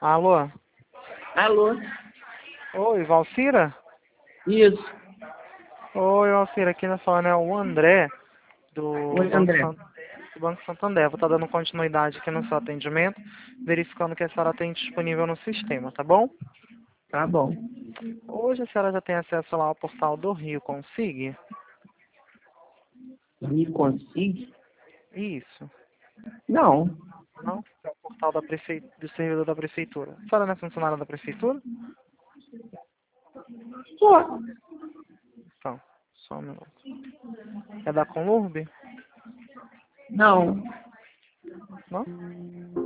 Alô? Alô? Oi, Valcira? Isso. Oi, Valcira, aqui na falando é o André, Oi, André. do Banco Santander. Vou estar dando continuidade aqui no seu atendimento, verificando que a senhora tem disponível no sistema, tá bom? Tá bom. Hoje a senhora já tem acesso lá ao portal do Rio Consig? Me consigo? Isso. Não. Não? É o portal do servidor da prefeitura. A senhora não é funcionária da prefeitura? Só. Então, só um minuto. É da Conurb? Não. Não?